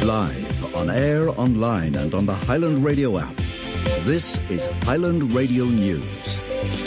Live, on air, online and on the Highland Radio app. This is Highland Radio News.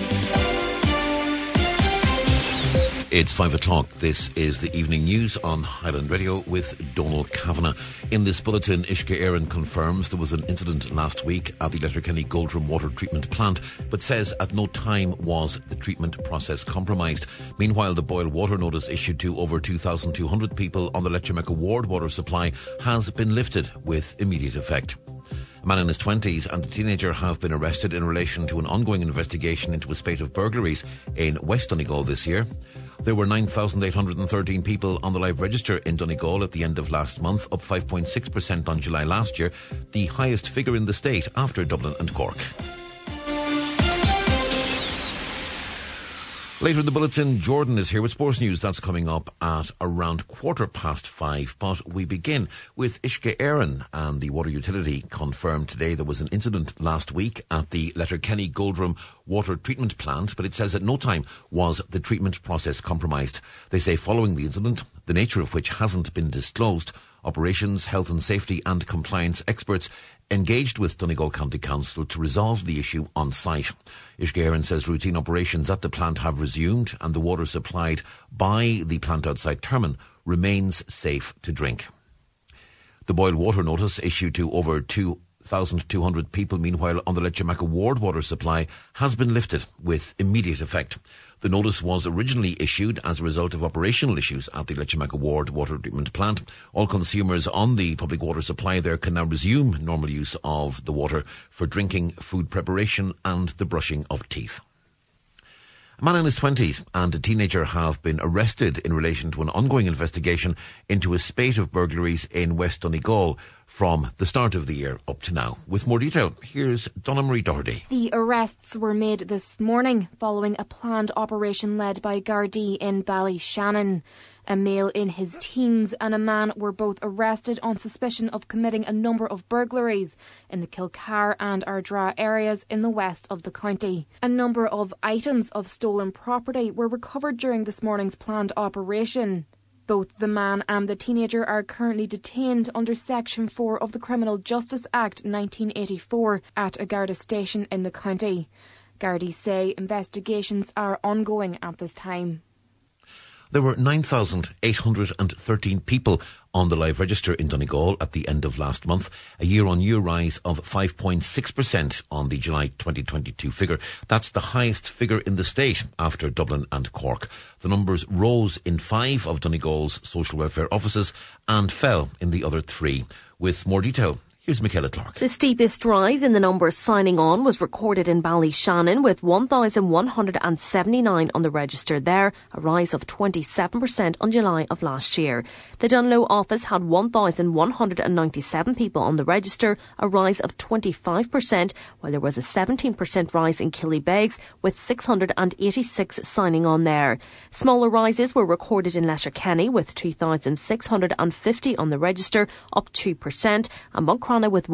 It's 5 o'clock. This is the evening news on Highland Radio with Donald Kavanagh. In this bulletin, Uisce Éireann confirms there was an incident last week at the Letterkenny Goldrum water treatment plant, but says at no time was the treatment process compromised. Meanwhile, the boil water notice issued to over 2,200 people on the Letterkenny ward water supply has been lifted with immediate effect. A man in his 20s and a teenager have been arrested in relation to an ongoing investigation into a spate of burglaries in West Donegal this year. There were 9,813 people on the live register in Donegal at the end of last month, up 5.6% on July last year, the highest figure in the state after Dublin and Cork. Later in the bulletin, Jordan is here with sports news. That's coming up at around 5:15. But we begin with Uisce Éireann, and the water utility confirmed today there was an incident last week at the Letterkenny Goldrum water treatment plant, but it says at no time was the treatment process compromised. They say following the incident, the nature of which hasn't been disclosed, operations, health and safety and compliance experts engaged with Donegal County Council to resolve the issue on site. Uisce Éireann says routine operations at the plant have resumed and the water supplied by the plant outside Termon remains safe to drink. The boil water notice issued to over 2,200 people, meanwhile, on the Letterkenny ward water supply has been lifted with immediate effect. The notice was originally issued as a result of operational issues at the Letterkenny ward water treatment plant. All consumers on the public water supply there can now resume normal use of the water for drinking, food preparation and the brushing of teeth. A man in his 20s and a teenager have been arrested in relation to an ongoing investigation into a spate of burglaries in West Donegal from the start of the year up to now. With more detail, here's Donna Marie Doherty. The arrests were made this morning following a planned operation led by Gardaí in Ballyshannon. A male in his teens and a man were both arrested on suspicion of committing a number of burglaries in the Kilcar and Ardra areas in the west of the county. A number of items of stolen property were recovered during this morning's planned operation. Both the man and the teenager are currently detained under Section 4 of the Criminal Justice Act 1984 at a Garda station in the county. Gardaí say investigations are ongoing at this time. There were 9,813 people on the live register in Donegal at the end of last month, a year-on-year rise of 5.6% on the July 2022 figure. That's the highest figure in the state after Dublin and Cork. The numbers rose in 5 of Donegal's social welfare offices and fell in the other 3. With more detail, here's Michaela Clark. The steepest rise in the numbers signing on was recorded in Ballyshannon with 1,179 on the register there, a rise of 27% on July of last year. The Dunloe office had 1,197 people on the register, a rise of 25%, while there was a 17% rise in Killybegs with 686 signing on there. Smaller rises were recorded in Letterkenny with 2,650 on the register, up 2%, and Moncrona with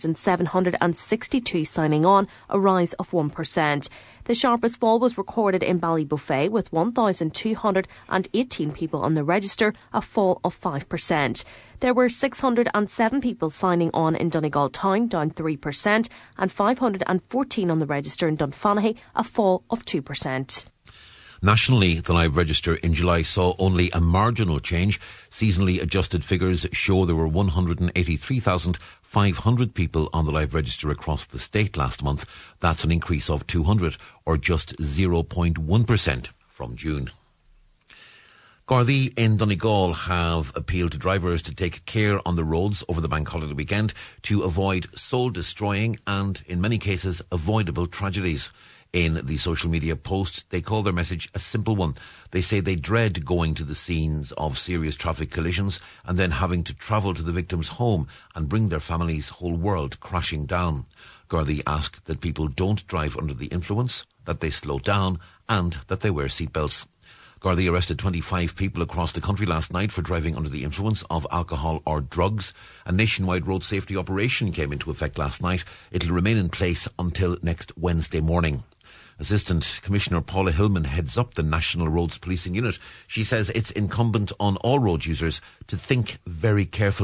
1,762 signing on, a rise of 1%. The sharpest fall was recorded in Ballybofey with 1,218 people on the register, a fall of 5%. There were 607 people signing on in Donegal Town, down 3%, and 514 on the register in Dunfanaghy, a fall of 2%. Nationally, the live register in July saw only a marginal change. Seasonally adjusted figures show there were 183,500 people on the live register across the state last month. That's an increase of 200, or just 0.1% from June. Gardaí in Donegal have appealed to drivers to take care on the roads over the bank holiday weekend to avoid soul-destroying and, in many cases, avoidable tragedies. In the social media post, they call their message a simple one. They say they dread going to the scenes of serious traffic collisions and then having to travel to the victim's home and bring their family's whole world crashing down. Gardaí ask that people don't drive under the influence, that they slow down and that they wear seatbelts. Gardaí arrested 25 people across the country last night for driving under the influence of alcohol or drugs. A nationwide road safety operation came into effect last night. It'll remain in place until next Wednesday morning. Assistant Commissioner Paula Hillman heads up the National Roads Policing Unit. She says it's incumbent on all road users to think very carefully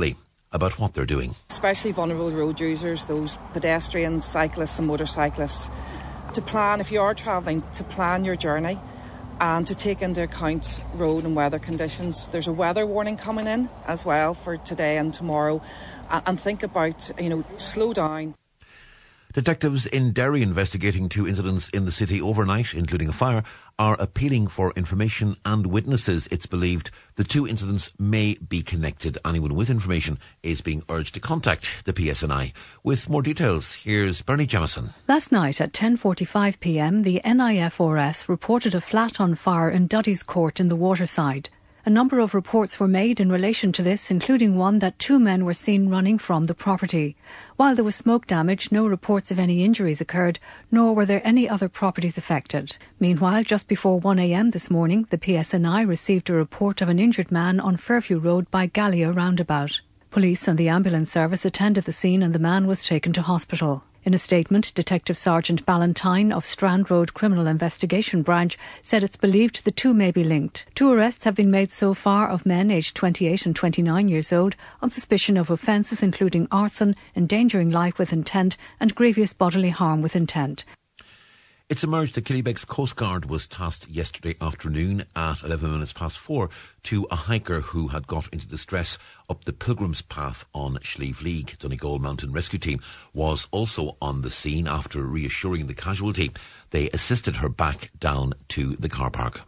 about what they're doing. Especially vulnerable road users, those pedestrians, cyclists and motorcyclists, to plan, if you are travelling, to plan your journey and to take into account road and weather conditions. There's a weather warning coming in as well for today and tomorrow, and think about, slow down. Detectives in Derry investigating 2 incidents in the city overnight, including a fire, are appealing for information and witnesses. It's believed the 2 incidents may be connected. Anyone with information is being urged to contact the PSNI. With more details, here's Bernie Jamieson. Last night at 10:45pm, the NIFRS reported a flat on fire in Duddy's Court in the Waterside. A number of reports were made in relation to this, including one that 2 men were seen running from the property. While there was smoke damage, no reports of any injuries occurred, nor were there any other properties affected. Meanwhile, just before 1am this morning, the PSNI received a report of an injured man on Fairview Road by Gallia roundabout. Police and the ambulance service attended the scene and the man was taken to hospital. In a statement, Detective Sergeant Ballantyne of Strand Road Criminal Investigation Branch said it's believed the 2 may be linked. 2 arrests have been made so far of men aged 28 and 29 years old on suspicion of offences including arson, endangering life with intent and grievous bodily harm with intent. It's emerged that Killybegs Coast Guard was tasked yesterday afternoon at 4:11 to a hiker who had got into distress up the Pilgrim's Path on Slieve League. Donegal Mountain Rescue Team was also on the scene. After reassuring the casualty, they assisted her back down to the car park.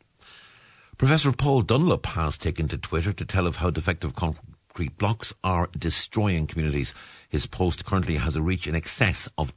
Professor Paul Dunlop has taken to Twitter to tell of how defective concrete blocks are destroying communities. His post currently has a reach in excess of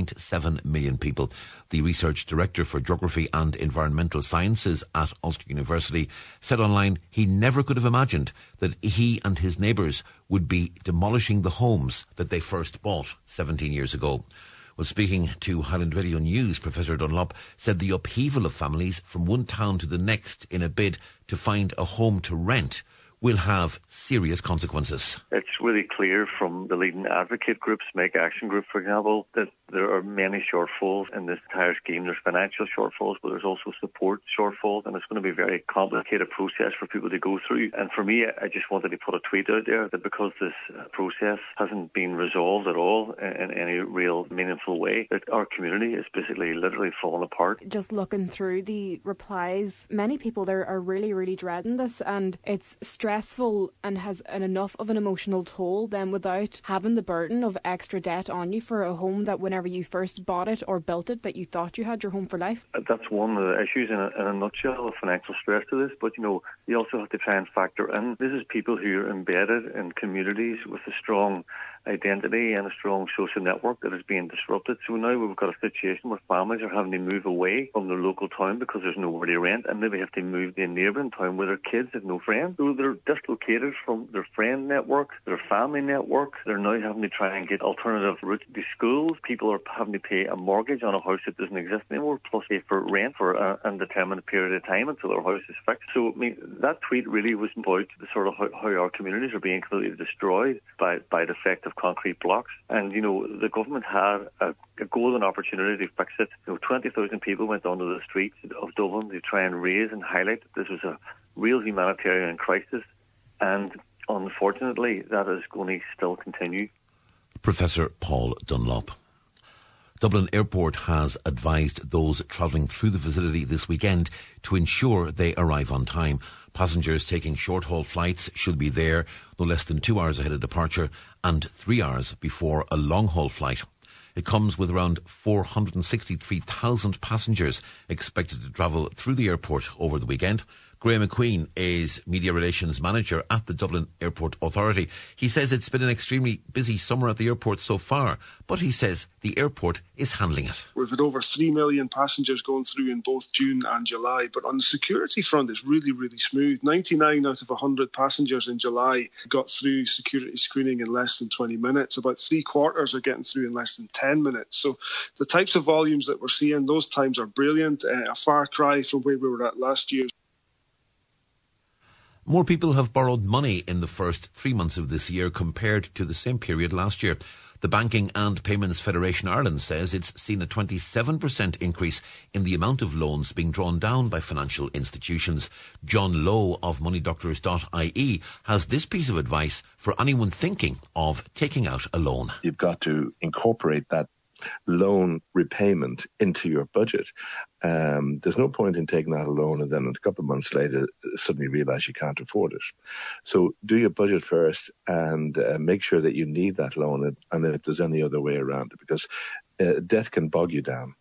2.7 million people. The research director for Geography and Environmental Sciences at Ulster University said online he never could have imagined that he and his neighbours would be demolishing the homes that they first bought 17 years ago. Well, speaking to Highland Radio News, Professor Dunlop said the upheaval of families from one town to the next in a bid to find a home to rent will have serious consequences. It's really clear from the leading advocate groups, Make Action Group, for example, that there are many shortfalls in this entire scheme. There's financial shortfalls, but there's also support shortfalls, and it's going to be a very complicated process for people to go through. And for me, I just wanted to put a tweet out there that because this process hasn't been resolved at all in any real meaningful way, that our community is basically literally falling apart. Just looking through the replies, many people there are really, really dreading this, and it's stressful and has enough of an emotional toll then without having the burden of extra debt on you for a home that whenever you first bought it or built it that you thought you had your home for life. That's one of the issues in a nutshell of financial stress to this, but you also have to try and factor in this is people who are embedded in communities with a strong identity and a strong social network that is being disrupted. So now we've got a situation where families are having to move away from their local town because there's nowhere to rent, and maybe have to move to a neighbouring town where their kids have no friends. So they're dislocated from their friend network, their family network. They're now having to try and get alternative routes to schools. People are having to pay a mortgage on a house that doesn't exist anymore, plus pay for rent for an indeterminate period of time until their house is fixed. So that tweet really was about the sort of how our communities are being completely destroyed by the effect of concrete blocks. And the government had a golden opportunity to fix it. 20,000 people went onto the streets of Dublin to try and raise and highlight that this was a real humanitarian crisis, and unfortunately that is going to still continue. Professor Paul Dunlop. Dublin Airport has advised those travelling through the facility this weekend to ensure they arrive on time. Passengers taking short-haul flights should be there no less than 2 hours ahead of departure and 3 hours before a long-haul flight. It comes with around 463,000 passengers expected to travel through the airport over the weekend. Graham McQueen is Media Relations Manager at the Dublin Airport Authority. He says it's been an extremely busy summer at the airport so far, but he says the airport is handling it. We've had over 3 million passengers going through in both June and July, but on the security front it's really, really smooth. 99 out of 100 passengers in July got through security screening in less than 20 minutes. About 3/4 are getting through in less than 10 minutes. So the types of volumes that we're seeing, those times are brilliant, a far cry from where we were at last year. More people have borrowed money in the first 3 months of this year compared to the same period last year. The Banking and Payments Federation Ireland says it's seen a 27% increase in the amount of loans being drawn down by financial institutions. John Lowe of moneydoctors.ie has this piece of advice for anyone thinking of taking out a loan. You've got to incorporate that loan repayment into your budget. There's no point in taking out a loan and then a couple of months later suddenly realise you can't afford it. So do your budget first and make sure that you need that loan, and if there's any other way around it, because debt can bog you down.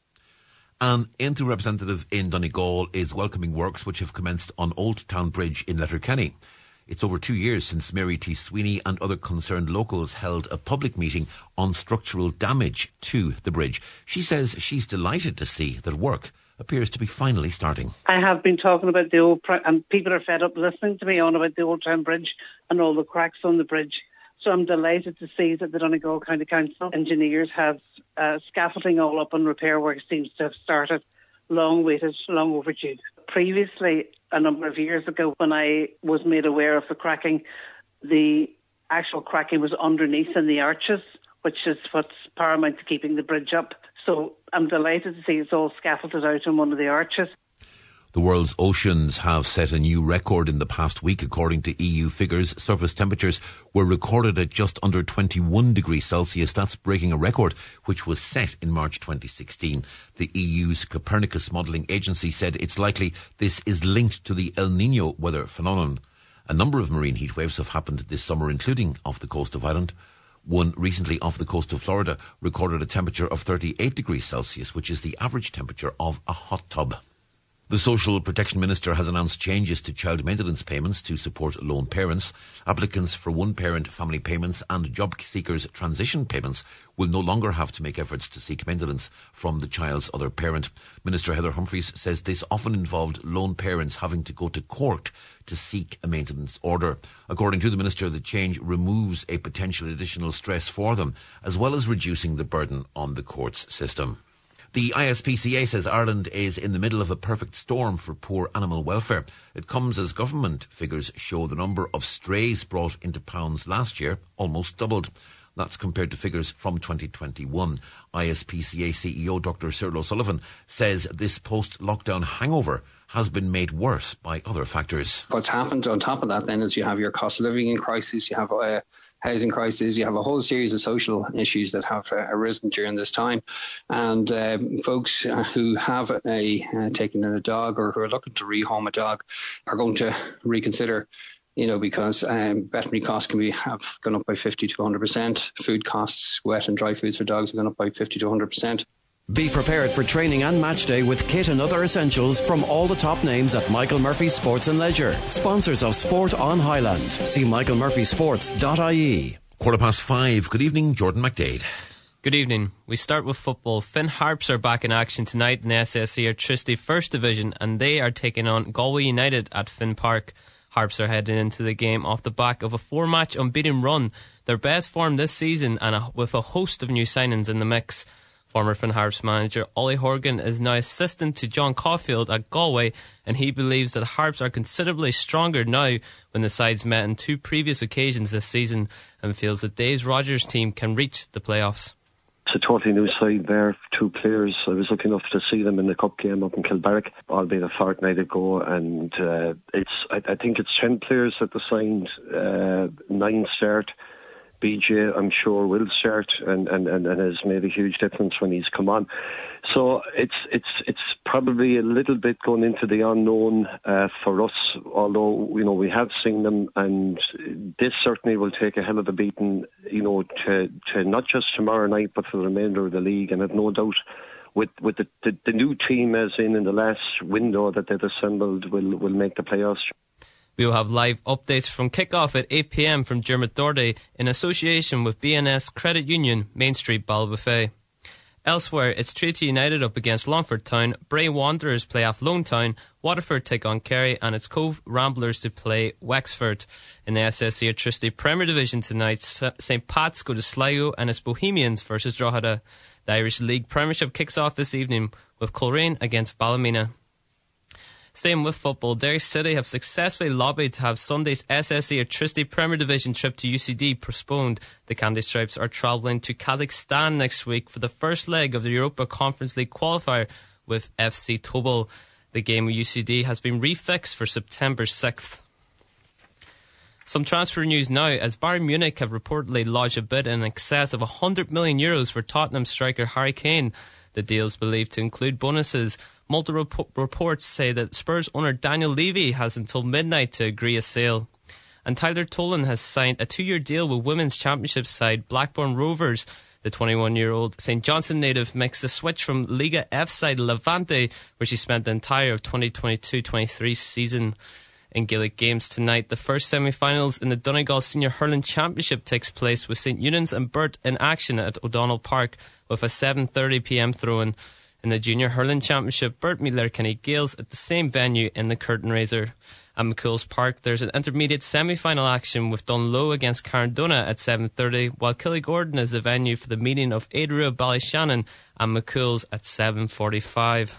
An Aintree representative in Donegal is welcoming works which have commenced on Old Town Bridge in Letterkenny. It's over 2 years since Mary T. Sweeney and other concerned locals held a public meeting on structural damage to the bridge. She says she's delighted to see that work appears to be finally starting. I have been talking about the old, and people are fed up listening to me on about the Old Town Bridge and all the cracks on the bridge. So I'm delighted to see that the Donegal County Council engineers have scaffolding all up and repair work seems to have started. Long waited, long overdue. Previously, a number of years ago, when I was made aware of the cracking, the actual cracking was underneath in the arches, which is what's paramount to keeping the bridge up. So I'm delighted to see it's all scaffolded out in one of the arches. The world's oceans have set a new record in the past week. According to EU figures, surface temperatures were recorded at just under 21 degrees Celsius. That's breaking a record which was set in March 2016. The EU's Copernicus modelling agency said it's likely this is linked to the El Niño weather phenomenon. A number of marine heat waves have happened this summer, including off the coast of Ireland. One recently off the coast of Florida recorded a temperature of 38 degrees Celsius, which is the average temperature of a hot tub. The Social Protection Minister has announced changes to child maintenance payments to support lone parents. Applicants for one-parent family payments and job seekers' transition payments will no longer have to make efforts to seek maintenance from the child's other parent. Minister Heather Humphreys says this often involved lone parents having to go to court to seek a maintenance order. According to the Minister, the change removes a potential additional stress for them, as well as reducing the burden on the courts system. The ISPCA says Ireland is in the middle of a perfect storm for poor animal welfare. It comes as government figures show the number of strays brought into pounds last year almost doubled. That's compared to figures from 2021. ISPCA CEO Dr. Cyril O'Sullivan says this post-lockdown hangover has been made worse by other factors. What's happened on top of that then is you have your cost of living crisis, you have a housing crisis, you have a whole series of social issues that have arisen during this time. And folks who have taken in a dog or who are looking to rehome a dog are going to reconsider, because veterinary costs have gone up by 50 to 100%. Food costs, wet and dry foods for dogs have gone up by 50 to 100%. Be prepared for training and match day with kit and other essentials from all the top names at Michael Murphy Sports and Leisure. Sponsors of Sport on Highland. See michaelmurphysports.ie. 5:15. Good evening, Jordan McDade. Good evening. We start with football. Finn Harps are back in action tonight in the SSE Airtricity First Division, and they are taking on Galway United at Finn Park. Harps are heading into the game off the back of a 4-match unbeaten run, their best form this season, and with a host of new signings in the mix. Former Finn Harps manager Ollie Horgan is now assistant to John Caulfield at Galway, and he believes that Harps are considerably stronger now when the sides met on 2 previous occasions this season, and feels that Dave Rogers' team can reach the playoffs. It's a totally new side there, 2 players. I was lucky enough to see them in the cup game up in Kilbarrack, albeit a fortnight ago, and I think it's 10 players that they signed, 9 start. BJ, I'm sure, will start and has made a huge difference when he's come on. So it's probably a little bit going into the unknown for us, although we have seen them, and this certainly will take a hell of a beating, to not just tomorrow night but for the remainder of the league. And I've no doubt with the new team as in the last window that they've assembled will make the playoffs. We will have live updates from kick-off at 8 p.m. from Dermot Doherty in association with BNS Credit Union, Main Street, Ballybofey. Elsewhere, it's Treaty United up against Longford Town, Bray Wanderers play off Lone Town, Waterford take on Kerry, and it's Cove Ramblers to play Wexford. In the SSE Airtricity Premier Division tonight, St Pat's go to Sligo and it's Bohemians versus Drogheda. The Irish League Premiership kicks off this evening with Coleraine against Ballymena. Staying with football, Derry City have successfully lobbied to have Sunday's SSE Airtricity Premier Division trip to UCD postponed. The Candy Stripes are travelling to Kazakhstan next week for the first leg of the Europa Conference League qualifier with FC Tobol. The game with UCD has been refixed for September 6th. Some transfer news now, as Bayern Munich have reportedly lodged a bid in excess of €100 million for Tottenham striker Harry Kane. The deal is believed to include bonuses. Multiple reports say that Spurs owner Daniel Levy has until midnight to agree a sale. And Tyler Tolan has signed a 2-year deal with Women's Championship side Blackburn Rovers. The 21-year-old St Johnstone native makes the switch from Liga F side Levante, where she spent the entire of 2022-23 season. In Gaelic games tonight, the first semi-finals in the Donegal Senior Hurling Championship takes place with St Eunan's and Burt in action at O'Donnell Park with a 7:30pm throw-in. In the Junior Hurling Championship, Burt meet Letterkenny Gales at the same venue in the Curtain Raiser. At McCool's Park, there's an intermediate semi-final action with Dunloe against Carndona at 7:30, while Killygordon is the venue for the meeting of Adria Ballyshannon and McCool's at 7:45.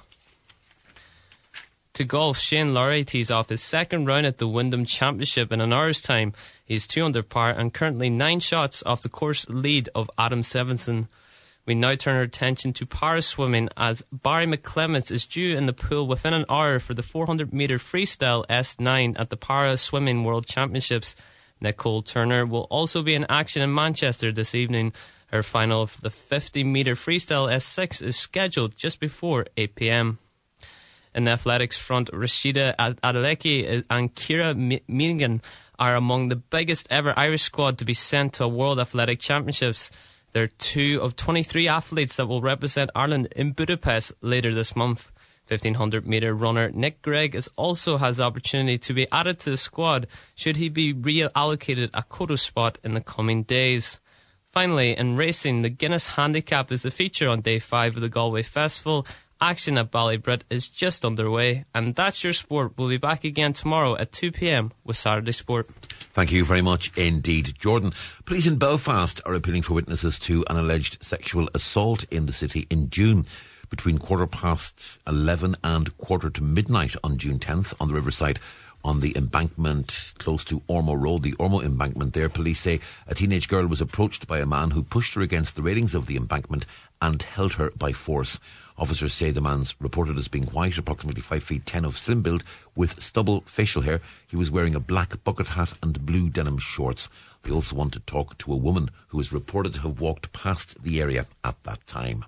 To golf, Shane Lowry tees off his second round at the Wyndham Championship in an hour's time. He's 2 under par and currently 9 shots off the course lead of Adam Sevenson. We now turn our attention to para swimming, as Barry McClements is due in the pool within an hour for the 400-metre freestyle S9 at the Para Swimming World Championships. Nicole Turner will also be in action in Manchester this evening. Her final for the 50-metre freestyle S6 is scheduled just before 8 p.m. In the athletics front, Rashida Adeleke and Ciara Meenigan are among the biggest ever Irish squad to be sent to a World Athletic Championships. They're 2 of 23 athletes that will represent Ireland in Budapest later this month. 1500-metre runner Nick Gregg also has the opportunity to be added to the squad should he be reallocated a quota spot in the coming days. Finally, in racing, the Guinness Handicap is the feature on day 5 of the Galway Festival. Action at Ballybrit is just underway, and that's your sport. We'll be back again tomorrow at 2 p.m. with Saturday Sport. Thank you very much indeed, Jordan. Police in Belfast are appealing for witnesses to an alleged sexual assault in the city in June between 11:15 and quarter to midnight on June 10th on the riverside on the embankment close to Ormo Road, the Ormo embankment there. Police say a teenage girl was approached by a man who pushed her against the railings of the embankment and held her by force. Officers say the man's reported as being white, approximately 5'10" of slim build, with stubble facial hair. He was wearing a black bucket hat and blue denim shorts. They also want to talk to a woman who is reported to have walked past the area at that time.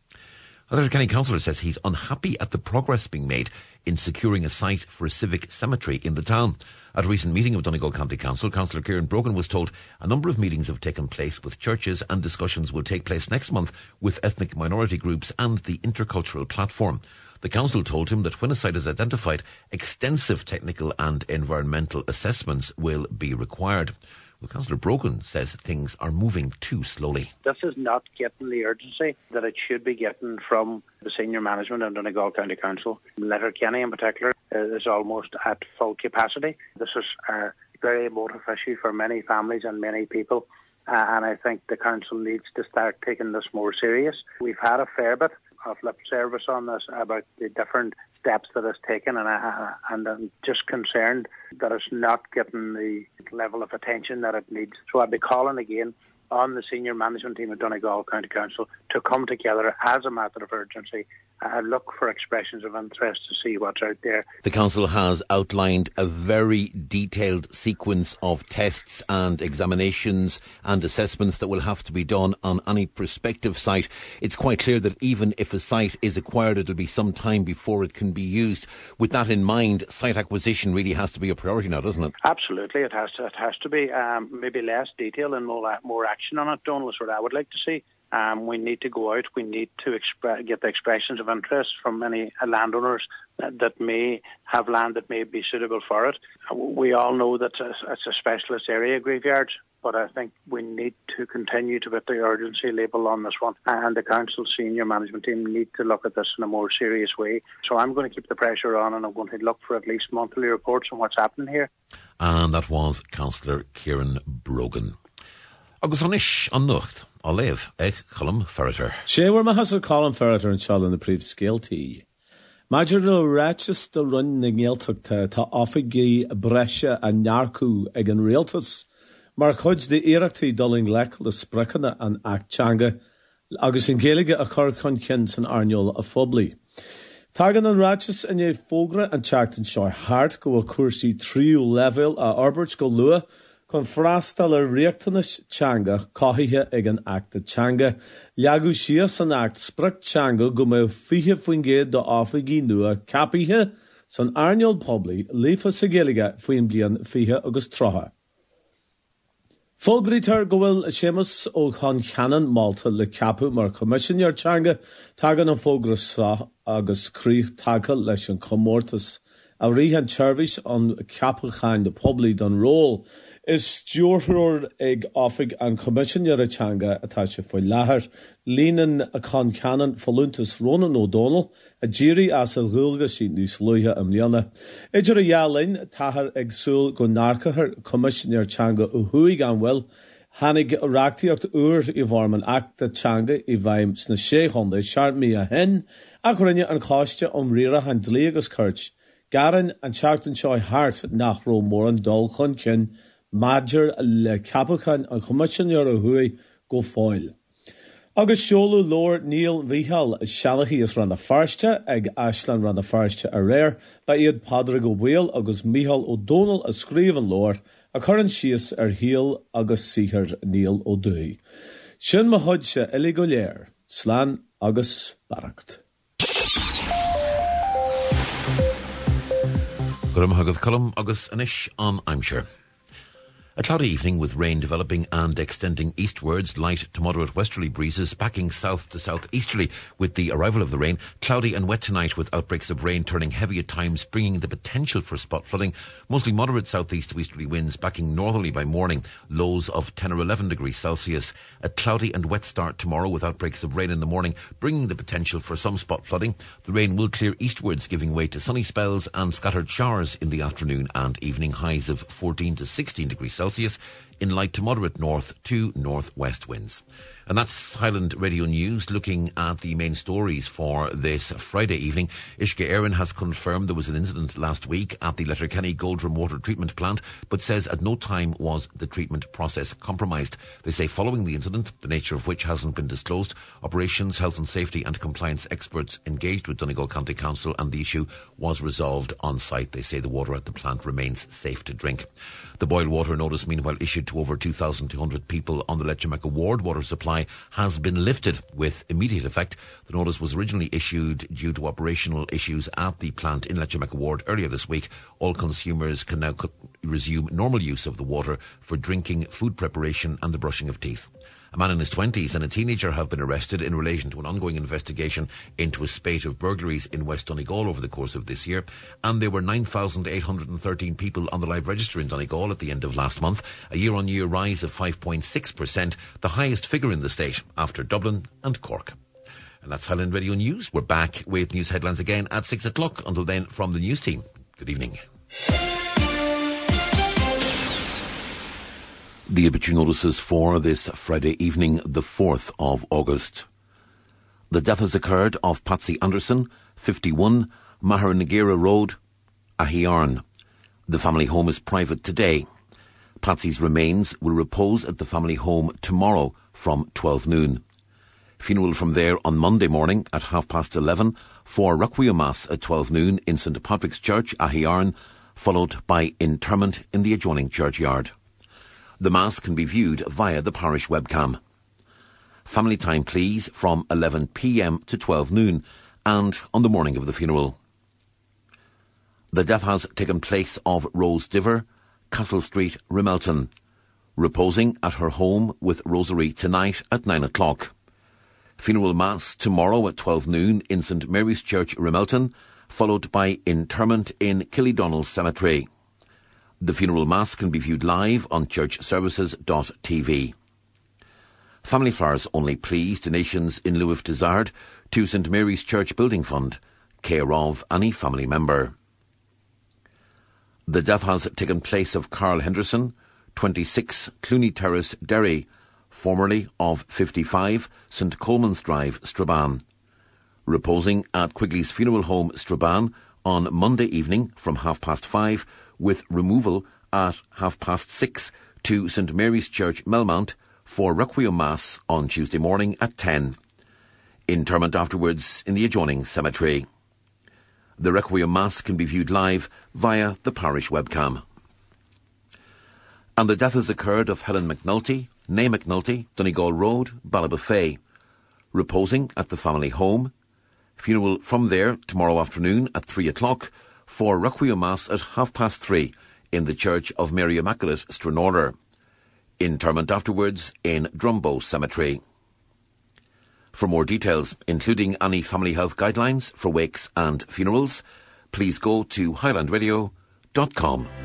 A Letterkenny councillor says he's unhappy at the progress being made in securing a site for a civic cemetery in the town. At a recent meeting of Donegal County Council, Councillor Kieran Brogan was told a number of meetings have taken place with churches and discussions will take place next month with ethnic minority groups and the intercultural platform. The council told him that when a site is identified, extensive technical and environmental assessments will be required. Well, Councillor Brogan says things are moving too slowly. This is not getting the urgency that it should be getting from the senior management in Donegal County Council. Letterkenny in particular is almost at full capacity. This is a very emotive issue for many families and many people, and I think the council needs to start taking this more serious. We've had a fair bit of lip service on this about the different steps that it's taken, and I'm just concerned that it's not getting the level of attention that it needs. So I'd be calling again on the senior management team at Donegal County Council to come together as a matter of urgency and look for expressions of interest to see what's out there. The council has outlined a very detailed sequence of tests and examinations and assessments that will have to be done on any prospective site. It's quite clear that even if a site is acquired, it'll be some time before it can be used. With that in mind, site acquisition really has to be a priority now, doesn't it? Absolutely, it has to be. Maybe less detail and more action on it, Donal, is what I would like to see. We need to go out. We need to get the expressions of interest from many landowners that may have land that may be suitable for it. We all know that it's a specialist area, graveyards, but I think we need to continue to put the urgency label on this one. And the council senior management team need to look at this in a more serious way. So I'm going to keep the pressure on, and I'm going to look for at least monthly reports on what's happening here. And that was Councillor Kieran Brogan. Agus anish an nucht, a lev, Colm Ferreter. Sé war ma hasel Colm Ferreter an chal in the príomh scéaltaí. Maidir le ráiteas do run na Gaeltachta tá ofaigí breise a nearcú ag an rialtas, mar chuid de iarachtaí doling lech le sprichanna an Actanga agus an Gaeilge a chur chun cin san airneol a phoblaí. Tagan an ráiteas in é fógra an teachtain seo hart go bhfuil cuasaí tríú level a Arbert go lua chun freastal a riachtanas teanga cothaithe ag an Acta teanga. Leagadh síos an Act sprich teanga go mbeadh fiche faoin géad do áfaigí nua capaithe san airneol poblaí lífa sa Gaeilge faoin bliain fiche agus trotha. Fógraítar go bhfuil séamas ó chun cheannan Malta le capú mar comisiúnear teanga tagan an fógra sa agus críoch taca leis an comórtas a ríthe teirvis an capacháin de poblaí don ról. Is stúrthóir ag áfaig an comisiúnear a teanga atá sé foioi láthair. Línan a chun ceannan folúntas Ronan O'Donnell a ddírí as a ghúilge sí níos luithe am líana. Idir a dhealainn tathair ag súil go náirceathar comisiúnear teanga ó thuaig an bhfuil hanig reachtaíocht uair i bharm an Acta teanga i bhaim sna 600 seaartmí a hen ach rinne an cáiste om riire an dlí agus cuirt. Garan an teachtain seo hart nach ró mór an dul chun cin Maidir le capacháin an comisiúnear a thuaig go fáil. Agus seolú Lord Neil Vihal seanachí is ran na farste ag Ashland ran na farste a réir ba iad Padra go bhfuil agus Mícheál O'Donnell a scríomhan Lord a churann síos ar híal agus síthar Neil O'Donnell. Sin mo chuid se Ilí go léir, slán agus baracht. Gurm hagad column agus anish on Aimshire. A cloudy evening with rain developing and extending eastwards, light to moderate westerly breezes backing south to southeasterly with the arrival of the rain. Cloudy and wet tonight with outbreaks of rain turning heavy at times, bringing the potential for spot flooding. Mostly moderate southeast to easterly winds backing northerly by morning. Lows of 10 or 11 degrees Celsius. A cloudy and wet start tomorrow with outbreaks of rain in the morning, bringing the potential for some spot flooding. The rain will clear eastwards, giving way to sunny spells and scattered showers in the afternoon and evening. Highs of 14 to 16 degrees Celsius in light to moderate north to northwest winds. And that's Highland Radio News looking at the main stories for this Friday evening. Uisce Éireann has confirmed there was an incident last week at the Letterkenny Goldrum water treatment plant, but says at no time was the treatment process compromised. They say following the incident, the nature of which hasn't been disclosed, operations, health and safety and compliance experts engaged with Donegal County Council and the issue was resolved on site. They say the water at the plant remains safe to drink. The boil water notice, meanwhile, issued to over 2,200 people on the Letterkenny ward water supply has been lifted with immediate effect. The notice was originally issued due to operational issues at the plant in Letterkenny ward earlier this week. All consumers can now resume normal use of the water for drinking, food preparation and the brushing of teeth. A man in his 20s and a teenager have been arrested in relation to an ongoing investigation into a spate of burglaries in West Donegal over the course of this year. And there were 9,813 people on the live register in Donegal at the end of last month, a year-on-year rise of 5.6%, the highest figure in the state after Dublin and Cork. And that's Highland Radio News. We're back with news headlines again at 6 o'clock. Until then, from the news team, good evening. The obituary notices for this Friday evening, the 4th of August. The death has occurred of Patsy Anderson, 51, Maher-Nagera Road, Ahiarn. The family home is private today. Patsy's remains will repose at the family home tomorrow from 12 noon. Funeral from there on Monday morning at 11:30 for Requiem Mass at 12 noon in St. Patrick's Church, Ahiarn, followed by interment in the adjoining churchyard. The Mass can be viewed via the parish webcam. Family time, please, from 11 p.m. to 12 noon and on the morning of the funeral. The death has taken place of Rose Diver, Castle Street, Rimelton, reposing at her home with Rosary tonight at 9 o'clock. Funeral Mass tomorrow at 12 noon in St. Mary's Church, Rimelton, followed by interment in Killydonnell Cemetery. The funeral Mass can be viewed live on churchservices.tv. Family flowers only, please. Donations in lieu of desired to St. Mary's Church Building Fund, care of any family member. The death has taken place of Carl Henderson, 26, Clooney Terrace, Derry, formerly of 55, St. Coleman's Drive, Strabane. Reposing at Quigley's Funeral Home, Strabane, on Monday evening from 5:30, with removal at 6:30 to St Mary's Church, Melmount, for Requiem Mass on Tuesday morning at 10. Interment afterwards in the adjoining cemetery. The Requiem Mass can be viewed live via the parish webcam. And the death has occurred of Helen McNulty, née McNulty, Donegal Road, Ballybofey. Reposing at the family home. Funeral from there tomorrow afternoon at 3 o'clock for Requiem Mass at 3:30 in the Church of Mary Immaculate, Stranorder. Interment afterwards in Drumbo Cemetery. For more details, including any family health guidelines for wakes and funerals, please go to highlandradio.com.